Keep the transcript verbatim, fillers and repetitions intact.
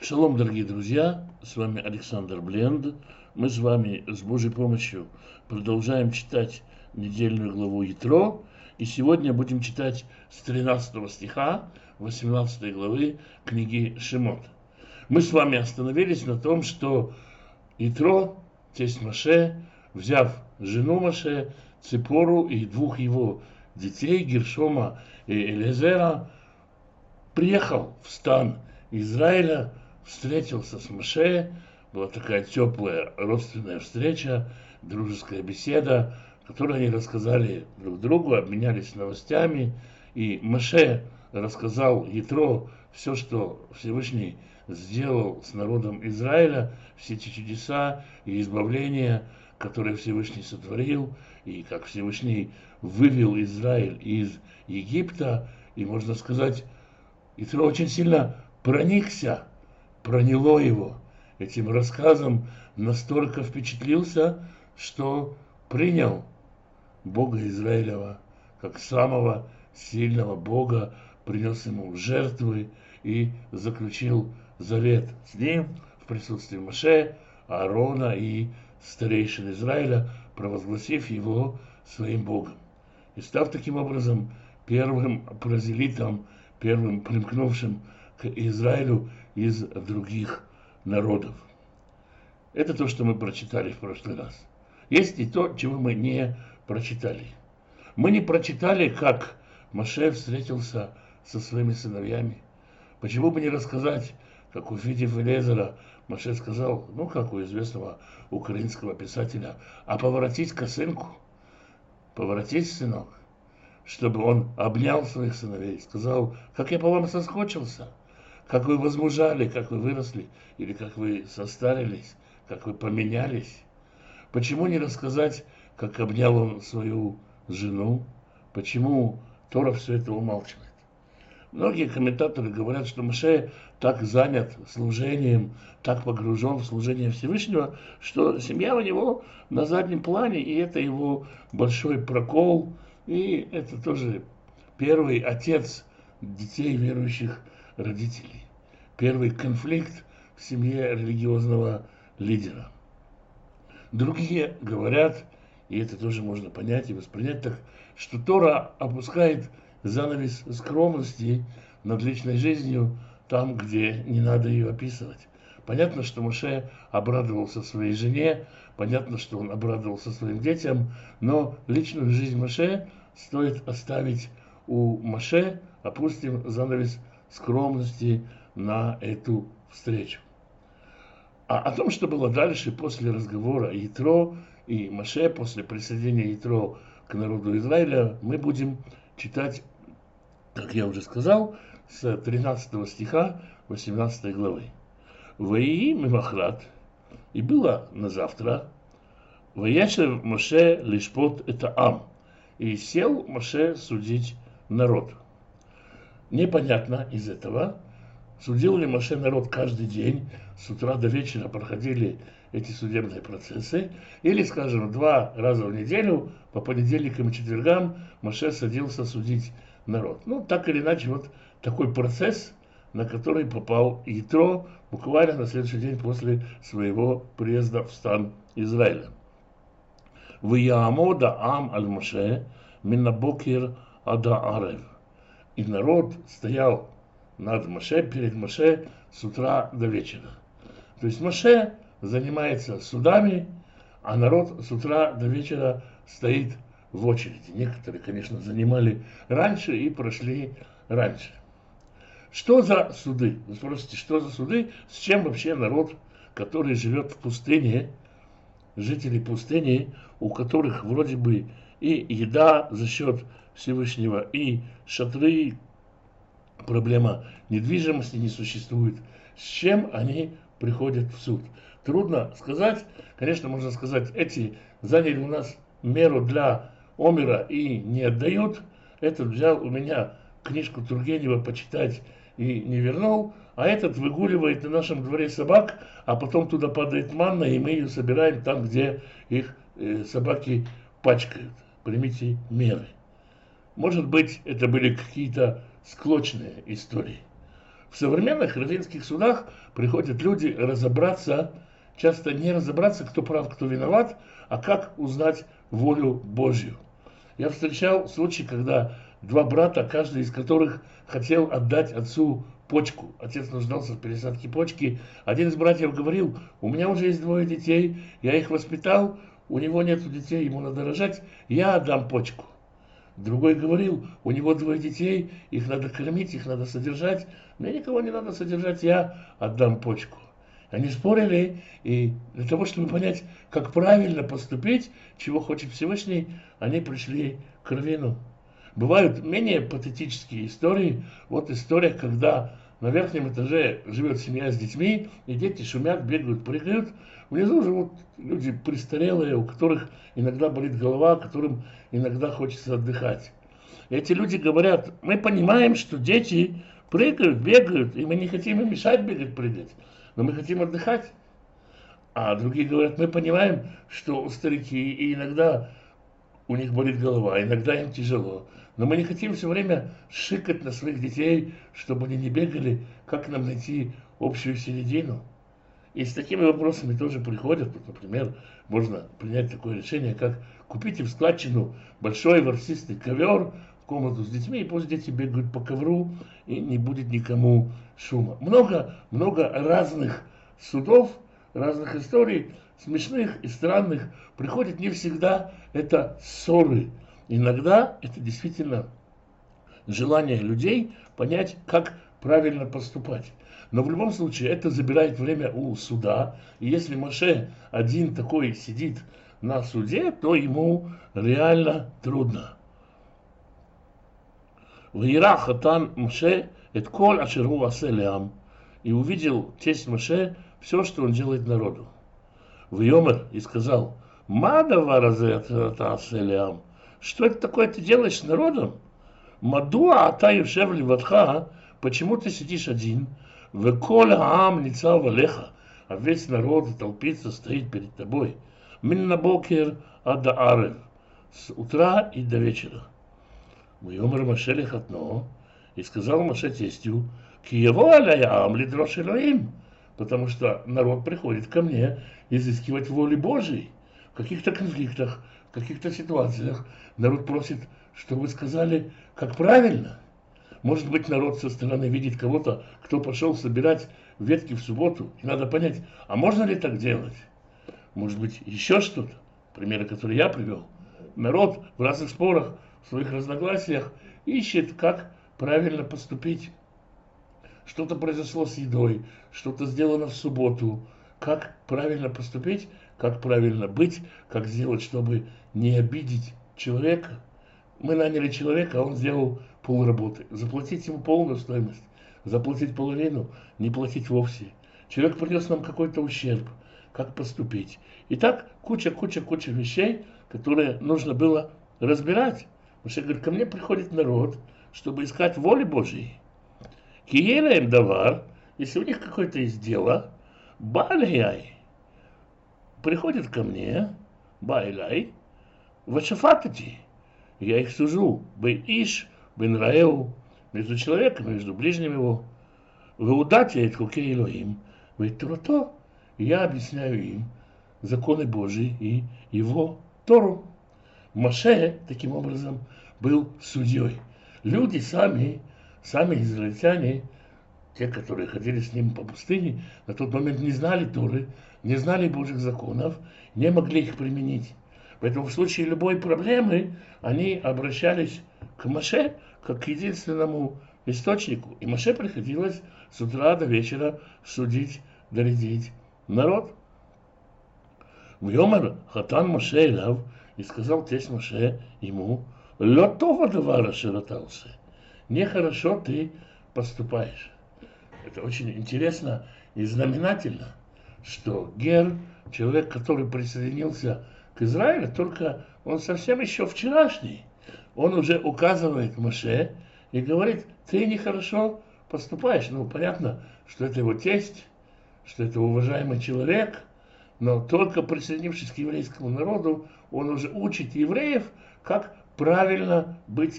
Шалом, дорогие друзья, с вами Александр Бленд. Мы с вами с Божьей помощью продолжаем читать недельную главу Итро. И сегодня будем читать с тринадцатого стиха восемнадцатой главы книги Шемот. Мы с вами остановились на том, что Итро, тесть Моше, взяв жену Моше, Ципору и двух его детей, Гершома и Элиезера, приехал в стан Израиля, встретился с Моше, была такая теплая родственная встреча, дружеская беседа, в которой они рассказали друг другу, обменялись новостями, и Моше рассказал Итро все, что Всевышний сделал с народом Израиля, все эти чудеса и избавления, которые Всевышний сотворил, и как Всевышний вывел Израиль из Египта, и, можно сказать, Итро очень сильно проникся, проняло его этим рассказом, настолько впечатлился, что принял Бога Израилева как самого сильного Бога, принес ему жертвы и заключил завет с ним в присутствии Моше, Аарона и старейшин Израиля, провозгласив его своим Богом. И став таким образом первым прозелитом, первым примкнувшим к Израилю из других народов. Это то, что мы прочитали в прошлый раз. Есть и то, чего мы не прочитали. Мы не прочитали, как Моше встретился со своими сыновьями. Почему бы не рассказать, как, увидев Элиезера, Моше сказал, ну, как у известного украинского писателя, а поворотись-ка, сынку, поворотись, сынок, чтобы он обнял своих сыновей, сказал, как я по вам соскучился, как вы возмужали, как вы выросли, или как вы состарились, как вы поменялись. Почему не рассказать, как обнял он свою жену? Почему Тора все это умалчивает? Многие комментаторы говорят, что Моше так занят служением, так погружен в служение Всевышнего, что семья у него на заднем плане, и это его большой прокол, и это тоже первый отец детей верующих родителей, первый конфликт в семье религиозного лидера. Другие говорят, и это тоже можно понять и воспринять так, что Тора опускает занавес скромности над личной жизнью там, где не надо ее описывать. Понятно, что Моше обрадовался своей жене, понятно, что он обрадовался своим детям, но личную жизнь Моше стоит оставить у Моше, опустим занавес скромности на эту встречу. А о том, что было дальше после разговора Итро и Моше, после присоединения Итро к народу Израиля, мы будем читать, как я уже сказал, с тринадцатого стиха восемнадцатой главы. «Ваии мимахрат», и было на завтра, «Ваешев Моше лишпот это ам», и сел Моше судить народ. Непонятно из этого, судил ли Моше народ каждый день, с утра до вечера проходили эти судебные процессы, или, скажем, два раза в неделю, по понедельникам и четвергам, Моше садился судить народ. Ну, так или иначе, вот такой процесс, на который попал Итро буквально на следующий день после своего приезда в стан Израиля. «Вияамода ам аль Моше минабокер ада арев». И народ стоял над Моше, перед Моше с утра до вечера. То есть Моше занимается судами, а народ с утра до вечера стоит в очереди. Некоторые, конечно, занимали раньше и прошли раньше. Что за суды? Вы спросите, что за суды? С чем вообще народ, который живет в пустыне, жители пустыни, у которых вроде бы и еда за счет Всевышнего, и шатры, проблема недвижимости не существует. С чем они приходят в суд? Трудно сказать. Конечно, можно сказать, эти заняли у нас меру для омера и не отдают. Этот взял у меня книжку Тургенева почитать и не вернул, а этот выгуливает на нашем дворе собак, а потом туда падает манна, и мы ее собираем там, где их э, собаки пачкают. Примите меры. Может быть, это были какие-то склочные истории. В современных раввинских судах приходят люди разобраться, часто не разобраться, кто прав, кто виноват, а как узнать волю Божью. Я встречал случай, когда два брата, каждый из которых хотел отдать отцу почку. Отец нуждался в пересадке почки. Один из братьев говорил: у меня уже есть двое детей, я их воспитал, у него нет детей, ему надо рожать, я отдам почку. Другой говорил: у него двое детей, их надо кормить, их надо содержать, мне никого не надо содержать, я отдам почку. Они спорили, и для того, чтобы понять, как правильно поступить, чего хочет Всевышний, они пришли к раввину. Бывают менее патетические истории. Вот история, когда на верхнем этаже живет семья с детьми, и дети шумят, бегают, прыгают. Внизу живут люди престарелые, у которых иногда болит голова, которым иногда хочется отдыхать. И эти люди говорят: мы понимаем, что дети прыгают, бегают, и мы не хотим им мешать бегать, прыгать, но мы хотим отдыхать. А другие говорят: мы понимаем, что старики, и иногда у них болит голова, иногда им тяжело, но мы не хотим все время шикать на своих детей, чтобы они не бегали, как нам найти общую середину. И с такими вопросами тоже приходят. Вот, например, можно принять такое решение, как купите в складчину большой ворсистый ковер в комнату с детьми, и пусть дети бегают по ковру, и не будет никому шума. Много, много разных судов, разных историй, смешных и странных, приходит. Не всегда это ссоры. Иногда это действительно желание людей понять, как правильно поступать. Но в любом случае это забирает время у суда. И если Моше один такой сидит на суде, то ему реально трудно. «Ваира хатан Моше эт коль ашер гу асе леам». И увидел тесть Моше все, что он делает народу. «Вайомер» и сказал: «Ма давар азе ата асе леам». Что это такое ты делаешь с народом? «Мадуа ата юшев левадха». Почему ты сидишь один? «Веколь аам ницав алеха». А весь народ толпится, стоит перед тобой. «Мин набокер ада арев». С утра и до вечера. «Вайомер Моше лехатно». И сказал Моше тестю: «Ки яво аляй аам лидрош элоим». Потому что народ приходит ко мне изыскивать воли Божией. В каких-то конфликтах, в каких-то ситуациях народ просит, чтобы вы сказали, как правильно. Может быть, народ со стороны видит кого-то, кто пошел собирать ветки в субботу, и надо понять, а можно ли так делать? Может быть, еще что-то? Примеры, которые я привел. Народ в разных спорах, в своих разногласиях ищет, как правильно поступить. Что-то произошло с едой, что-то сделано в субботу. Как правильно поступить, как правильно быть, как сделать, чтобы не обидеть человека. Мы наняли человека, а он сделал полработы. Заплатить ему полную стоимость, заплатить половину, не платить вовсе. Человек принес нам какой-то ущерб. Как поступить? И так куча, куча, куча вещей, которые нужно было разбирать. Потому что, говорит, ко мне приходит народ, чтобы искать воли Божьей. Киеля им давар, если у них какое-то есть дело, баляй, приходят ко мне, байлай, вашафатати, я их сужу, бей иш, бен раэу, между человеком, между ближним его, вы удате от хуке Элоим, ведь Турато, я объясняю им законы Божьи и его Тору. Моше, таким образом, был судьей. Люди сами, сами израильтяне, те, которые ходили с ним по пустыне, на тот момент не знали Торы, не знали Божьих законов, не могли их применить. Поэтому в случае любой проблемы они обращались к Моше как к единственному источнику. И Моше приходилось с утра до вечера судить, доредить народ. «Вьомер хатан Моше элав», и сказал тесть Моше ему: «Лё това давара широтался». Нехорошо ты поступаешь. Это очень интересно и знаменательно, что Гер, человек, который присоединился к Израилю, только он совсем еще вчерашний, он уже указывает Моше и говорит: ты нехорошо поступаешь. Ну, понятно, что это его тесть, что это уважаемый человек, но только присоединившись к еврейскому народу, он уже учит евреев, как правильно быть